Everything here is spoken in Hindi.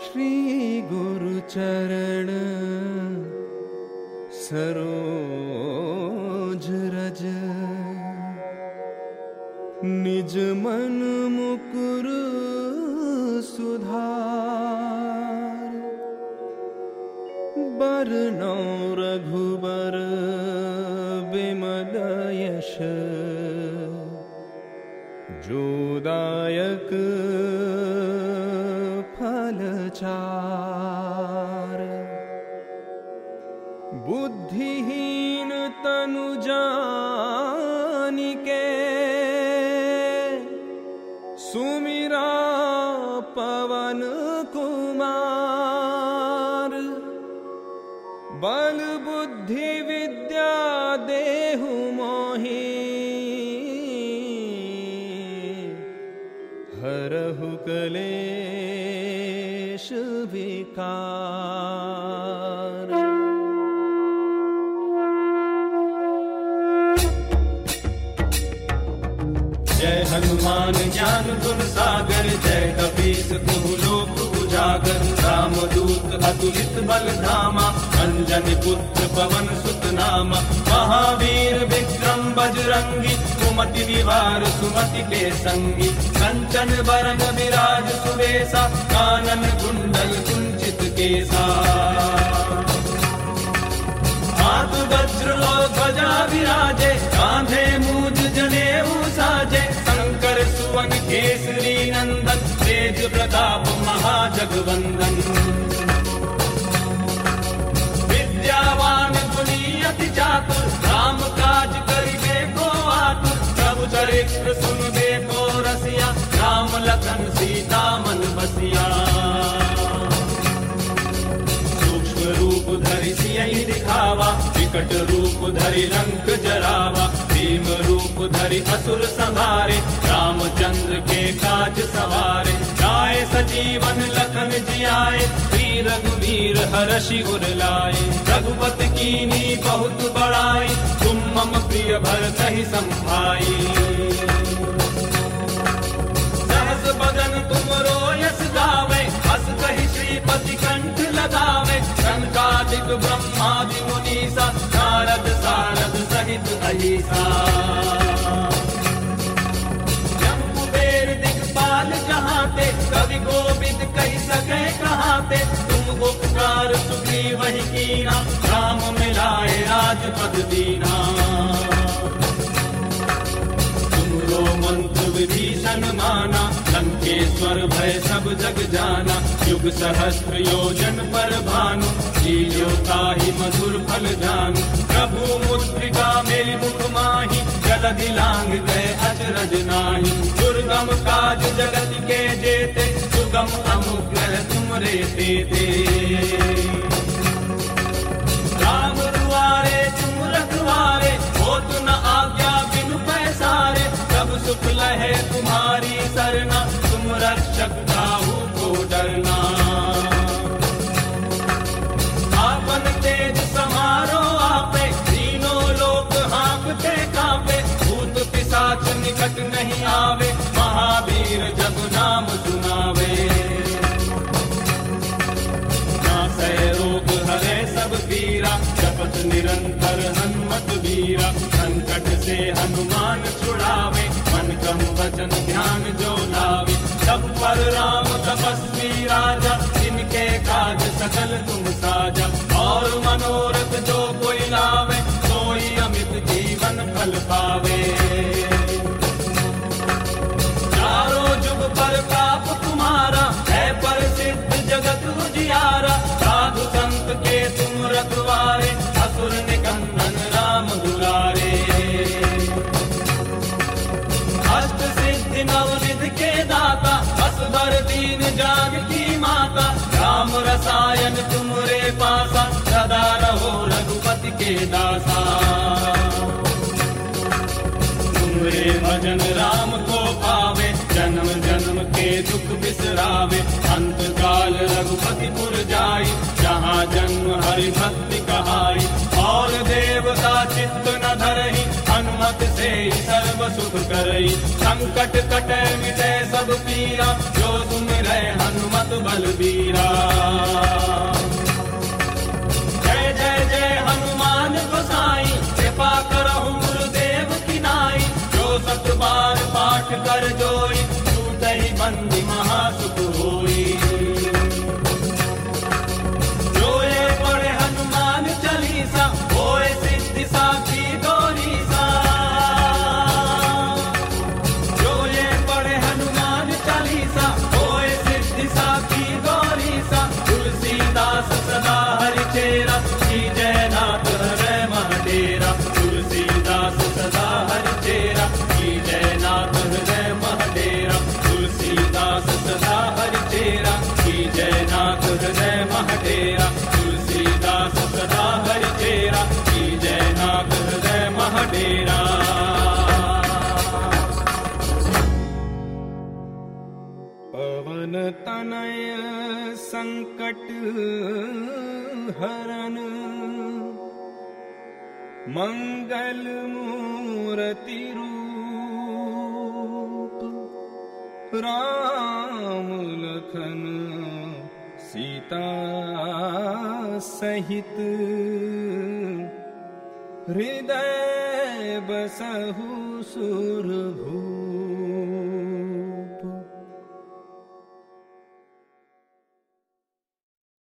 श्री गुरु चरण सरोज रज, निज मन मुकुर सुधार। बरनौ रघुबर विमल यश, जो दायक फल चार। बुद्धिहीन तनु जानिके, सुमिरा पवन कुमार। बल बुद्धि विद्या देहु मोहि, हरहु कलेश विकार। जय हनुमान ज्ञान गुण सागर, जय कपीस तिहु लोक उजागर। रामदूत अतुलित बल धामा, अंजनी पुत्र पवन सुत नामा। महावीर विक्रम बजरंगी, कुमति निवार सुमति के संगी। कंचन बरन विराज सुबेसा, कानन कुंडल कुंचित केसा। हाथ वज्र और ध्वजा विराजे, कांधे मूज जनेऊ साजे। शंकर सुवन केसरी नंदन, तेज प्रताप महाजगवंदन। विद्यावान गुणी अति चातुर, राम काज करिबे को आतुर। प्रभु चरित्र सुनबे को रसिया, राम लखन सीता मन बसिया। सूक्ष्म रूप धरि सियहि दिखावा, विकट रूप धरि लंक जरावा। भीम रूप धरि असुर संहारे, रामचंद्र के काज सवारे। लाए सजीवन लखन जियाए, श्री रघुवीर हरषि उर लाए। रघुपति कीनी बहुत बड़ाई, तुम मम प्रिय भरतहि संभाई। सहस बदन तुमरो यस गावे, हस कहि श्रीपति कंठ लगावे। सनकादिक ब्रह्मादि मुनीसा, नारद सारद सहित अहिसा। जम्बुबेर दिक्पाल जहाते, कवि कोविद कहि सके कहाते। तुम उपकार सुग्रीवहि कीना, राम मिलाए राजपद दीना। तुमरो मंत्र विभीषण माना, लंकेश्वर भय सब जग जाना। युग सहस्त्र योजन पर भानु, लील्यो ताहि मधुर फल जानू। प्रभु मुद्रिका मेरि मुख माहि, जलधि लांघ गए अचरज नाहि। दुर्गम काज जगत के जेते, सुगम अनुग्रह तुमरे तेते। राम दुआरे तुम रखवारे, होत न आज्ञा बिनु पैसारे। सब सुख लहे तुम्हारी सरना, तुम रक्षक काहू को डरना। आपन तेज समारो आपे, तीनों लोक हाँकते कांपे। भूत पिशाच निकट नहीं आवे, महावीर जब नाम सुनावे। नासै रोग हरे सब पीरा, जपत निरंतर हनुमत वीरा। संकट से हनुमान छुड़ावे, मन क्रम वचन ध्यान जो लावे। सब पर राम तपस्वी राजा, जिनके काज सकल तुम साजा। और मनोरथ जो कोई लावे, सोई अमित जीवन फल पावे। चारों जुग पर ताप तुम्हारा, है प्रसिद्ध जगत उजियारा। साधु संत के तुम रखवारे, असुर निकंदन राम दुलारे। अष्ट सिद्धि नवनिधि के दाता, असबर दीन जानकी माता। राम रसायन तुमरे पासा, सदा रहो रघुपति के दासा। तुमरे भजन राम को पावे, जन्म जन्म के दुख बिसरावे। अंत काल रघुपति पुर जाई, जहाँ जन्म हरि भक्ति कहाई। और देवता चित्त न धरहि, हनुमत से सर्व सर्व सुख करई, संकट कटे मिटे सब पीरा, जो सुमिरै हनुमत बलबीरा। जय जय जय हनुमान गोसाई, कृपा करहु गुरुदेव की नाई, जो सत बार पाठ कर जोई, छूटहि बंदी महासुख होई। जो ये पढ़े हनुमान चालीसा, होए सिद्धि साखी गौरीसा। जो ये पढ़े हनुमान चालीसा, होए सिद्धि साखी गौरीसा। तुलसीदास सदा हरि चेरा, कीजय नाथ हृदय मह डेरा। तुलसीदास सदा हरि चेरा, कीजय नाथ हृदय मह डेरा। तुलसीदास सदा हरि चेरा, कीजय नाथ हृदय मह डेरा। तुलसीदास सदा हरि चेरा, कीजय नाथ हृदय मह डेरा। पवन तनय संकट हरन, मंगल मूर्ति रूप। राम लखन सीता सहित, हृदय बसहु सुरभूप।